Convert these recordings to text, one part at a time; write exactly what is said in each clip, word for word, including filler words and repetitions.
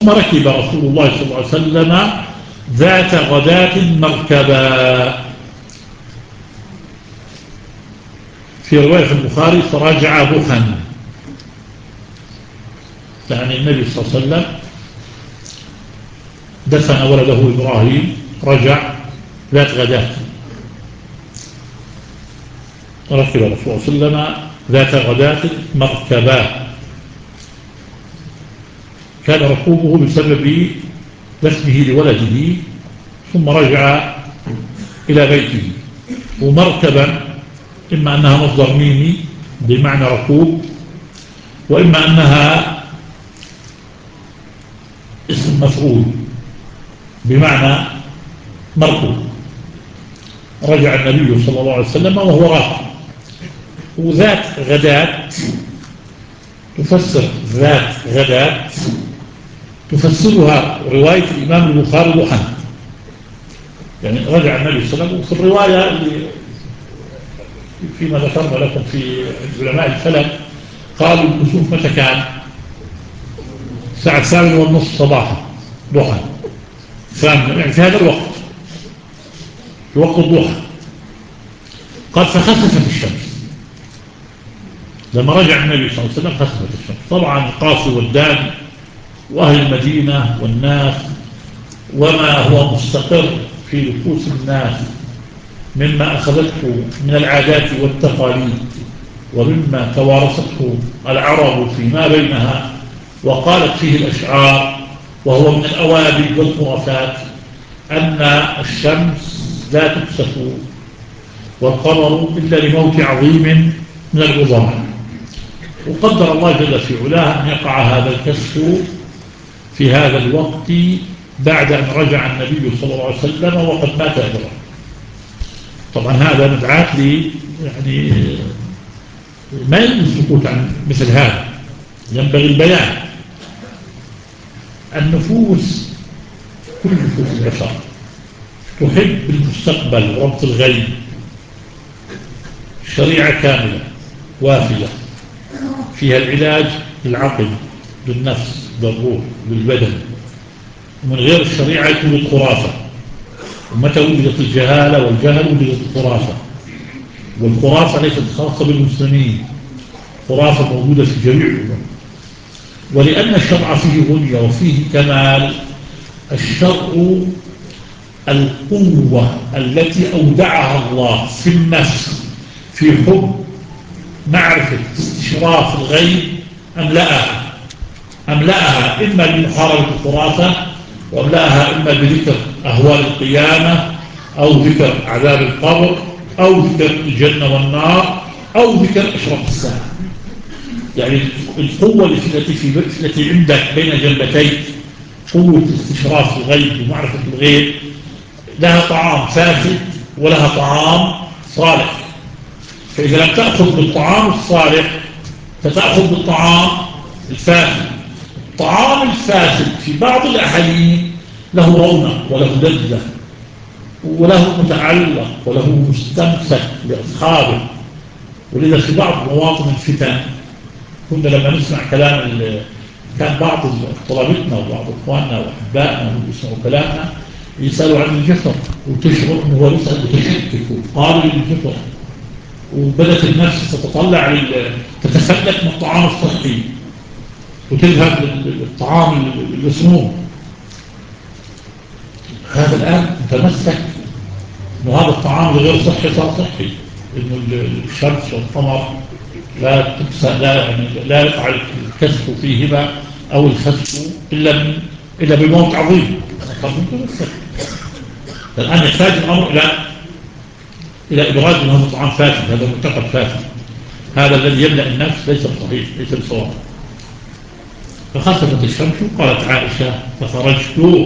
ركب رسول الله صلى الله عليه وسلم ذات غداة مركبا. في رواية البخاري فرجع بخا، يعني النبي صلى الله عليه وسلم دفن ولده إبراهيم، رجع ذات غداة. ركب رسول الله صلى الله عليه وسلم ذات غداة مركبا، كان ركوبه بسبب دفنه لولده، ثم رجع إلى بيته. ومركبا إما أنها مصدر ميمي بمعنى ركوب، وإما أنها اسم مفعول بمعنى مركوب. رجع النبي صلى الله عليه وسلم وهو راكب. وذات غداة تفسر ذات غداة تفسرها رواية الإمام البخاري ضحى، يعني رجع النبي صلى الله عليه وسلم. وفي الرواية اللي فيما ذكرنا لكم في علماء الفلك قالوا الكسوف متى كان؟ الساعة الثامنة والنصف صباحا ضحى، يعني في هذا الوقت، في وقت الضحى. قال فخسفت الشمس لما رجع النبي صلى الله عليه وسلم، خسفت الشمس. طبعا القاصي والداني وأهل المدينة والناس وما هو مستقر في نفوس الناس مما أخذته من العادات والتقاليد، ومما توارثته العرب فيما بينها وقالت فيه الأشعار، وهو من الأوابد والخرافات، أن الشمس لا تكسف والقمر إلا لموت عظيم من العظماء. وقدر الله جل في علاه أن يقع هذا الكسف في هذا الوقت بعد أن رجع النبي صلى الله عليه وسلم وقد مات إبراهيم. طبعا هذا مدعاة لي يعني ما يمكن السكوت عن مثل هذا، ينبغي البيان. النفوس كل نفوس البشر تحب المستقبل وربط الغيب، شريعة كاملة وافية فيها العلاج للعقل للنفس للروح للبدن. ومن غير الشريعة يكون خرافة. ومتى وجدت الجهالة والجهل وجدت الخرافة، والخرافة ليست خاصة بالمسلمين، خرافة موجودة في جميع الأمم. ولأن الشرع فيه غنية وفيه كمال، الشرع القوة التي أودعها الله في النفس في حب معرفة استشراف الغيب أملأها أملأها إما بمحاربة الخرافة، وأملأها إما بذكر أهوال القيامة، أو ذكر عذاب القبر، أو ذكر الجنة والنار، أو ذكر أشراف الساعة. يعني القوة التي في التي عندك بين جنبتيك، قوة استشراف الغيب ومعرفة الغيب، لها طعام فاسد ولها طعام صالح. فإذا لم تأخذ بالطعام الصالح فتأخذ بالطعام الفاسد. الطعام الفاسد في بعض الأحيان له رونق وله لذة وله متعلق وله مستمسك لأصحابه. ولذا في بعض مواطن الفتن كنا لما نسمع كلام كان بعض طلبتنا وبعض اخواننا واحبائنا يسمعوا كلامنا يسالوا عن الجفر، وتشعر انه هو يسال متشكك وقابل للجفر، وبدات النفس تتطلع تتسلك من الطعام الصحي وتذهب للطعام المسموم. هذا الان متمسك انه هذا الطعام الغير صحي صار صحي، انه الشمس والقمر لا تكسى لا يعني لا يقع الكسف فيهما او الخسف الا من الا بموت عظيم. الان يحتاج الامر الى الى ابراز من هذا الطعام فاسد، هذا معتقد فاسد، هذا الذي يملا النفس ليس صحيح ليس بصواب. فخسفت الشمس، قالت عائشه فخرجت،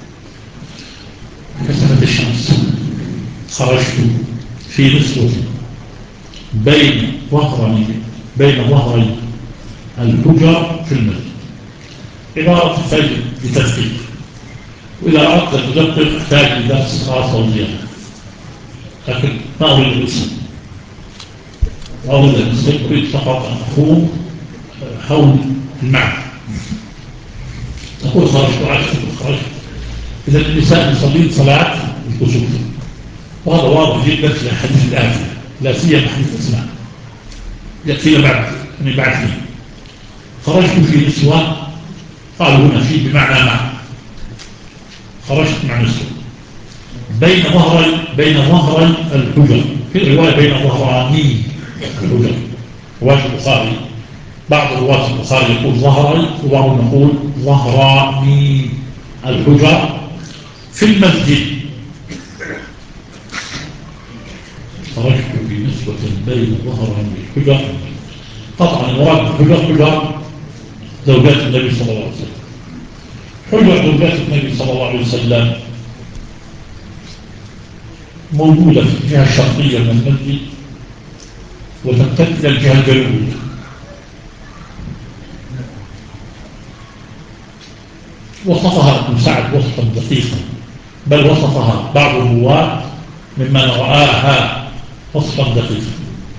خسفت الشمس خرجت في نصف بين ظهري بين ظهري الحجر في المسجد. عبارة تحتاج لتدقيق، وإذا أردت أن تدقق تحتاج لدرس خاص وزيادة، لكن ما أريد الاسم وأريد الاسم أريد فقط أن أقوم حول المعنى. تقول خرجت وعشت خرجت. إذا النساء يصلين صلاة الكسوف، وهذا واضح جدا في الحديث الآتي، لا سيما حديث أسماء يأتينا بعد من بعد. خرجت في نسوة، قالوا هنا في بمعنى مع، خرجت مع نسوة بين ظهري بين ظهري الحجر، في رواية بين ظهراني الحجر، رواية البخاري. بعض رواة البخاري يقول ظهري، وبعضهم يقول ظهراني الحجر في المسجد. خرجت في نسوة بين ظهراني الحجر. طبعا المراد بالحجر حجر زوجات النبي صلى الله عليه وسلم. حجر زوجات النبي صلى الله عليه وسلم موجودة في الجهة الشرقية من المسجد، وتمتد إلى الجهة الجنوبية. وصفها ابن سعد وصفا دقيقا، بل وصفها بعض الرواة ممن رآها وصفا دقيقا.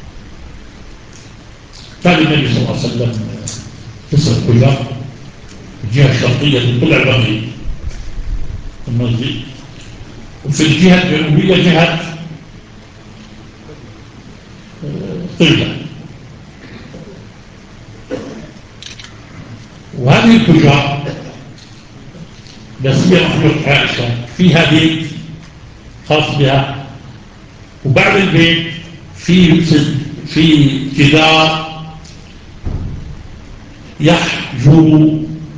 كان النبي صلى الله عليه وسلم تسع حجر، الجهة الشرقية من طلع البغي المسجد، وفي الجهة الجنوبية جهة قبلة. وهذه الحجر لا سيما حجرة عائشة فيها بيت خاص بها، وبعد البيت في في جدار يحجر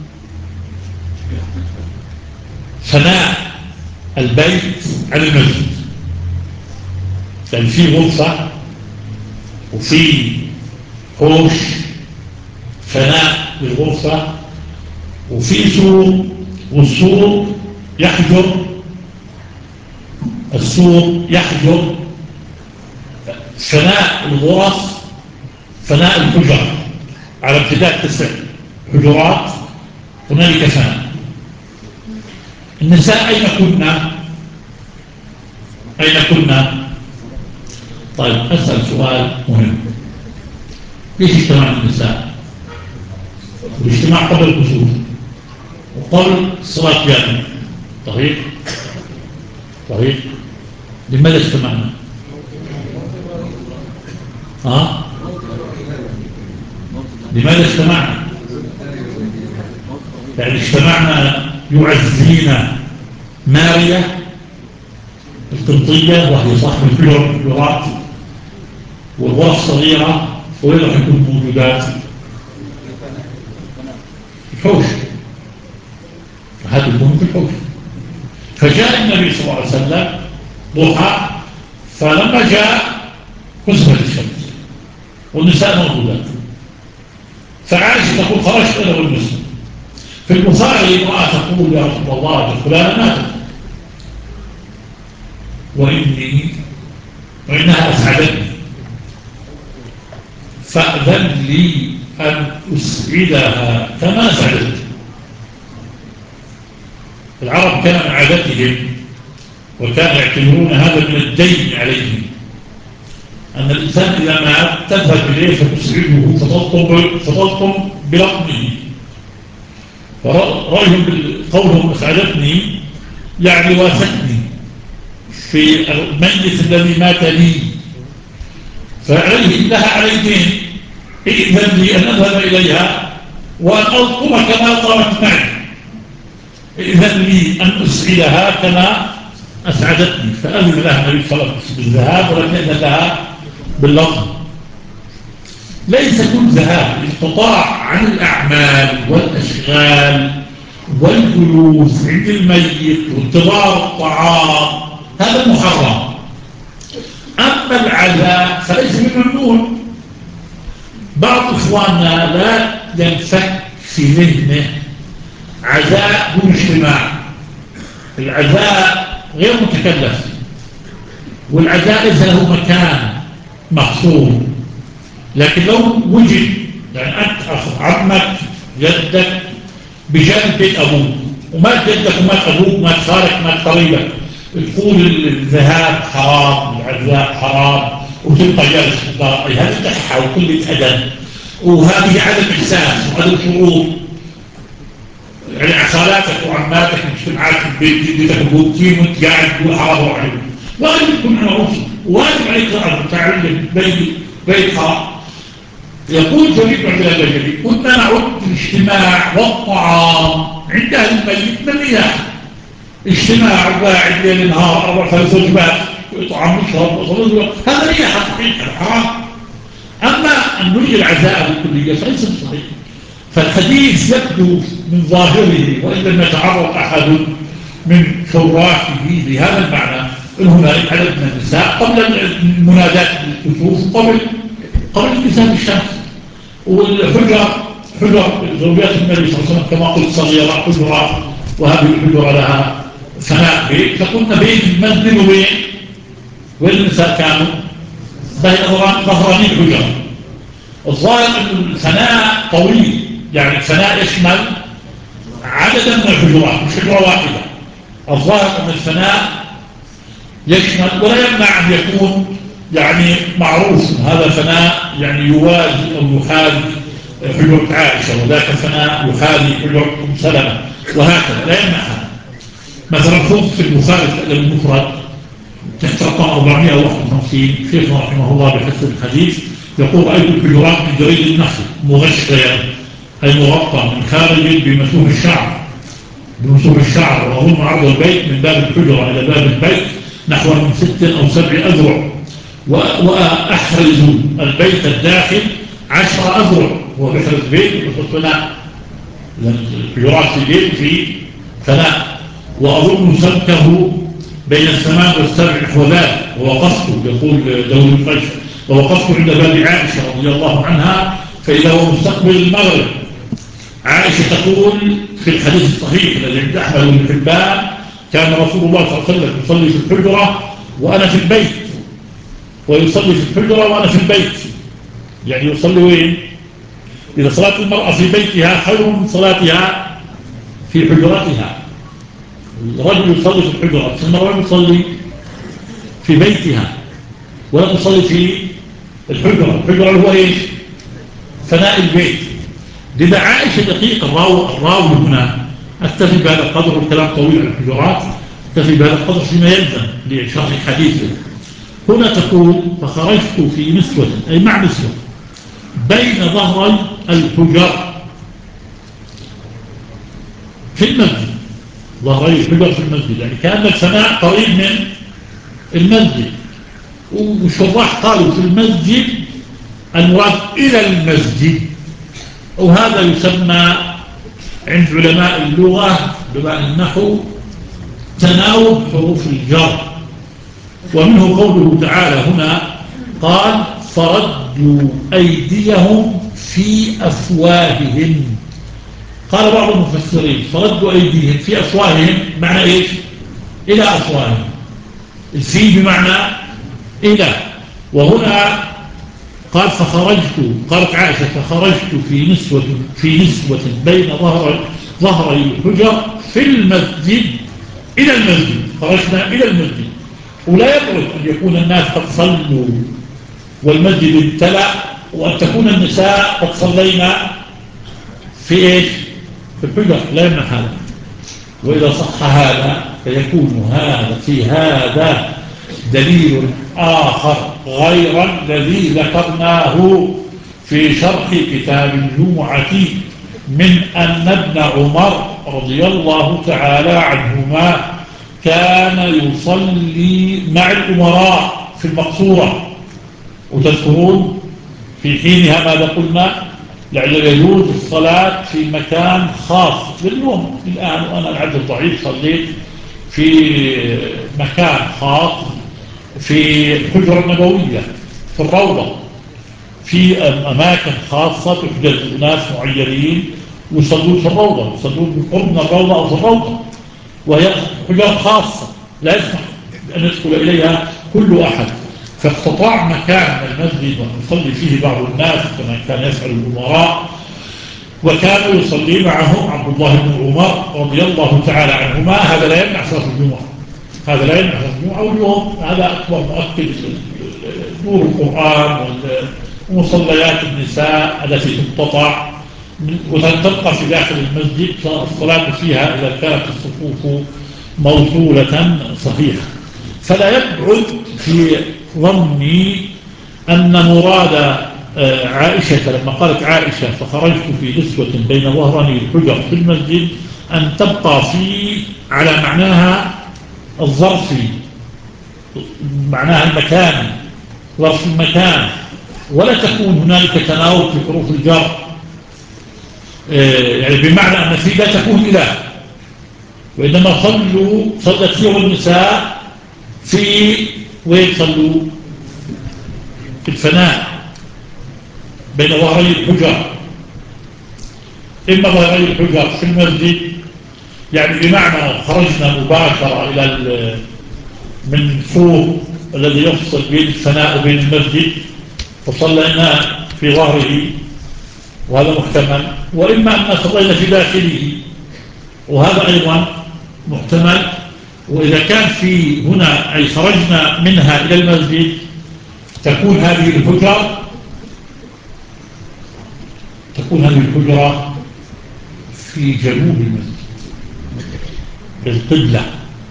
فناء البيت عن المسجد. يعني في غرفة وفي حوش فناء للغرفة، وفي سور، والسور يحجر السور يحجر فناء الغرف، فناء الحجر على امتداد تسع حجرات هنالك فناء. النساء أين كنا؟ أين كنا؟ طيب أسأل سؤال مهم. ليش اجتمع النساء؟ الاجتماع قبل الكسوف وقبل الصلاة جامعة، صحيح؟ صحيح؟ لماذا اجتمعنا؟ ها؟ لماذا اجتمعنا؟ يعني اجتمعنا يعزينا ماريا القبطية وهي صاحبة الحجرات والغرف صغيرة، وين راح يكون موجودات؟ الحوش، هذا يكون في الحوش. فجاء النبي صلى الله عليه وسلم ضحى، فلما جاء كسفت الشمس والنساء موجودات، فعائشة تقول خرجت أنا والنساء. في البخاري امرأة تقول يا رسول الله فلانة ماتت وإني وإنها أسعدتني فأذن لي أن أسعدها كما أسعدتني. العرب كان من عادتهم وكانوا يعتبرون هذا من الدين عليهم، أن الإنسان إذا مات تذهب إليه فتسعده فتلطم بلطمه. فرأيهم بقولهم أسعدتني يعني واثقني في الميت الذي مات لي، فعليه لها عليهم إذن لي أن أذهب إليها وأن ألطم كما طلبت معي، إذن لي أن أسعدها كما أسعدتني. فأذن لها النبي صلى الله عليه وسلم بالذهاب، ولم يأذن لها باللطم. ليس كل ذهاب، انقطاع عن الأعمال والأشغال والجلوس عند الميت وانتظار الطعام هذا محرم. أما العزاء فليس بممنوع. بعض إخواننا لا ينفك في ذهنه عزاء دون اجتماع. العزاء غير متكلف، والعزاء ليس له مكان محصور، لكن لو وجد يعني أنت عمك جدك بجانب بيت أبوك، ومات جدك ومات أبوك مات خالك مات قريبك، تقول الذهاب حرام العزاء حرام وتبقى جالس في الدار، أي هذه تحة وكل أدب، وهذه عدم إحساس وعدم شعور. يعني خالاتك وعماتك مجتمعات في البيت جدتك وبوكين وانت قاعد تقول حرام عليهم، واجب تكون معروف، واجب عليك تعلم بيت بيت حرام. يقول شريف عبد الله الجليل: كنا نعد الاجتماع والطعام عند اهل الميت من المياه، اجتماع قاعد ليل نهار اربع خمس وجبات طعام نشرب وصلوا، هذا هي حقيقه حرام. اما ان نلغي العزاء بالكليه فليس بصحيح. فالحديث يبدو من ظاهره وان لم يتعرض احد من شراحه لهذا المعنى ان هنالك عدد من النساء قبل المنادات بالكسوف، قبل قبل انكساف الشمس، والحجر حجر زوجات النبي صلى الله عليه وسلم كما قلت صغيره حجرات، وهذه الحجره لها فناء بيت، فكنا بين المسجد وبين وين النساء كانوا بين ظهراني الحجر. الظاهر ان الفناء طويل، يعني الفناء يشمل عددا من الحجرات مش حجره واحده. الظاهر ان الفناء يشمل، ولا يمنع ان يكون يعني معروف هذا فناء يعني يوازي او يحاذي حجره عائشه، وذاك فناء يحاذي حجره ام سلمه، وهكذا لا يمنع هذا. مثلا خذ في البخاري المفرد تحت رقم أربعمائة وواحد وخمسين، شيخنا رحمه الله بحسب الحديث يقول: رأيت الحجرات من جريد النخل مغشيا أي مغطى من خارج بمسوح الشعر بمسوح الشعر وأظن عرض البيت من باب الحجرة إلى باب البيت نحو من ست أو سبع أذرع، وأحرز البيت الداخل عشر أذرع، وبحرز بيت وفي فناء، الحجرات في البيت في فناء، وأظن سمكه بين السماء والسبع نحو ذلك، ووقفت يقول دولي القيس ووقفت عند باب عائشة رضي الله عنها فإذا هو مستقبل المغرب. عائشة تقول في الحديث الصحيح الذي عند أحمد بن حبان: كان رسول الله صلى الله عليه وسلم يصلي في الحجرة وأنا في البيت، ويصلي في الحجرة وأنا في البيت. يعني يصلي وين؟ إذا صلاة المرأة في بيتها خير من صلاتها في حجرتها. الرجل يصلي في الحجرة، المرأة يصلي في بيتها ولا تصلي في الحجرة. الحجرة هو إيش؟ فناء البيت. لذا عائشة دقيقة الراوي الراوي هنا. أكتفي بهذا القدر، والكلام طويل عن الحجرات، أكتفي بهذا القدر فيما يلزم لشرح حديثه. هنا تقول: فخرجت في نسوة أي مع نسوة بين ظهري الحجر في المسجد. ظهري الحجر في المسجد يعني كان الفناء قريب من المسجد. والشراح قالوا في المسجد المراد إلى المسجد، وهذا يسمى عند علماء اللغة علماء النحو تناوب حروف الجر. ومنه قوله تعالى هنا قال: فردوا أيديهم في أفواههم. قال بعض المفسرين: فردوا أيديهم في أفواههم معنى إيش؟ إلى أفواههم. الفي بمعنى إلى. وهنا قال: فخرجت، قالت عائشة: فخرجت في نسوة في نسوة بين ظهر ظهري الحجر في المسجد إلى المسجد. خرجنا إلى المسجد. ولا يبعد أن يكون الناس قد صلوا والمسجد امتلأ، وأن تكون النساء قد صلينا في إيش؟ في الحجر، لا يمنع هذا. وإذا صح هذا فيكون هذا في هذا دليل آخر غير الذي ذكرناه في شرح كتاب الجمعة من أن ابن عمر رضي الله تعالى عنهما كان يصلي مع الأمراء في المقصورة. وتذكرون في حينها ماذا قلنا؟ لعل يجوز الصلاة في مكان خاص. باليوم الآن وأنا العبد الضعيف صليت في مكان خاص في الحجرة النبوية في الروضة، في أماكن خاصة تحجز ناس معينين ويصلون في الروضة، يصلون قرب من الروضة أو في الروضة، وهي حجرة خاصة لا يسمح أن يدخل إليها كل أحد. فاستطاع مكان من المسجد ويصلي فيه بعض الناس كما كان يفعل الأمراء، وكانوا يصلي معهم عبد الله بن عمر رضي الله تعالى عنهما. هذا لا يمنع صلاة الجمعة، هذا لا يمنع صلاة الجمعة. واليوم هذا أكبر مؤكد نور القرآن ومصليات النساء التي تقتطع وتبقى في داخل المسجد الصلاة فيها إذا كانت الصفوف موصولة صحيحة. فلا يبعد في ظني أن مراد عائشة لما قالت عائشة فخرجت في نسوة بين ظهراني الحجر في المسجد أن تبقى في على معناها الظرفي، معناها المكان، ظرف المكان، ولا تكون هنالك تناوب في حروف الجر، يعني بمعنى أن في لا تكون إله، وإنما صلوا صلت فيه النساء في وين صلوا في الفناء بين ظهري الحجر، إما ظهري الحجر في المسجد يعني بمعنى خرجنا مباشرة إلى من فوق الذي يفصل بين الفناء وبين المسجد وصلينا في ظهره وهذا محتمل، وإما أن صلينا في داخله وهذا أيضا محتمل. وإذا كان في هنا أي خرجنا منها إلى المسجد تكون هذه الحجرة تكون هذه الحجرة في جنوب المسجد بالقبلة.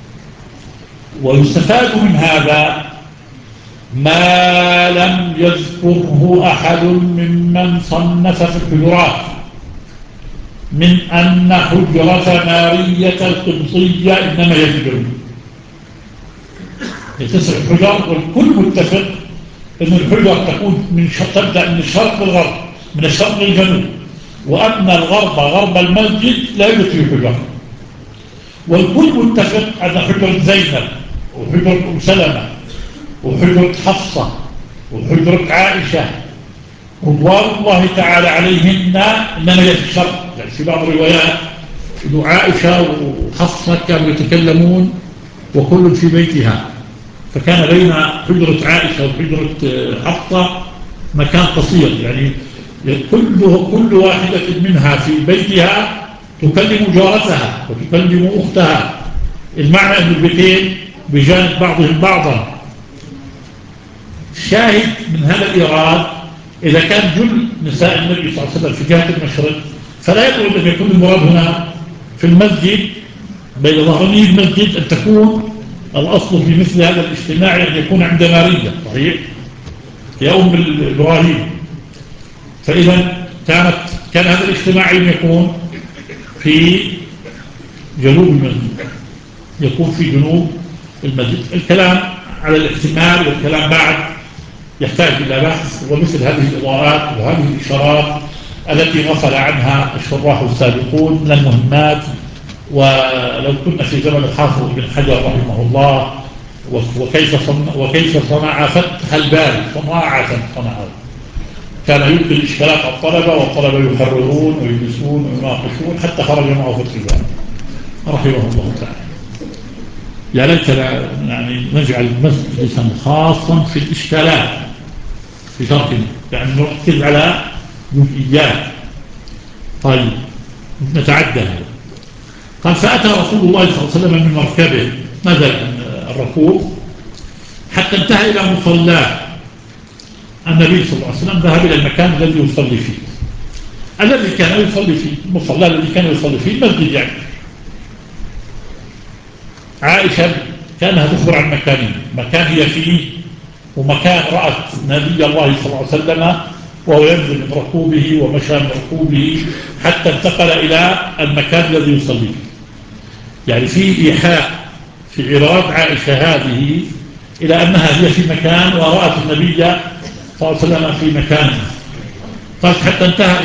ويستفاد من هذا ما لم يذكره أحد ممن صنف في الحجرات من أن حجرة مارية القبطية إنما هي في الجنوب، تسع حجر والكل متفق أن الحجر تكون من تبدأ من الشرق للغرب، من الشرق للجنوب، وأن الغرب غرب المسجد لا يوجد فيه حجر، والكل متفق أن حجرة زينب وحجرة أم سلمة وحجرة حفصة وحجرة عائشة رضوان الله تعالى عليهن إنما هي في الشرق. يعني في بعض الروايات أن عائشة وحفصة كانوا يتكلمون وكل في بيتها، فكان بين حجرة عائشة وحجرة حفصة مكان قصير، يعني كل كل واحدة منها في بيتها تكلم جارتها وتكلم أختها، المعنى أن البيتين بجانب بعضهم بعضا. شاهد من هذا الإيراد إذا كان جل نساء النبي صلى الله عليه وسلم في جهة المشرق فلا يقول أن يكون المراد هنا في المسجد بين ظهراني المسجد أن تكون الأصل في مثل هذا الاجتماع أن يكون عند مارية صحيح يا أم إبراهيم. فإذا كانت كان هذا الاجتماع يكون في جنوب المسجد، يكون في جنوب المسجد. الكلام على الاحتمال والكلام بعد يحتاج إلى بحث، ومثل هذه الإضاءات وهذه الإشارات التي غفل عنها الشراح السابقون من المهمات. ولو كنا في زمن الحافظ بن حجر رحمه الله وكيف صنع, وكيف صنع فتح الباري صناعة صنعه، كان يلقي الإشكالات على الطلبة والطلبة يحررون ويدرسون ويناقشون حتى خرج معه فتح الباري رحمه الله تعالى. يا ليت يعني نجعل مجلسا خاصا في الإشكالات في شرحنا، يعني نركز على جزئيات. طيب نتعدى. قال فأتى رسول الله صلى الله عليه وسلم من مركبه، نزل الركوب حتى انتهى إلى مصلاه. النبي صلى الله عليه وسلم ذهب إلى المكان الذي يصلي فيه، الذي كان يصلي فيه المصلى الذي كان يصلي فيه المسجد. يعني عائشة كانها تخبر عن مكانين، مكان هي فيه ومكان رأت نبي الله صلى الله عليه وسلم وهو ينزل من ركوبه ومشى من ركوبه حتى انتقل إلى المكان الذي يصلي فيه. يعني في إيحاء في إيراد عائشة هذه إلى أنها هي في مكان ورأت النبي صلى الله عليه وسلم في مكان. قال حتى انتهى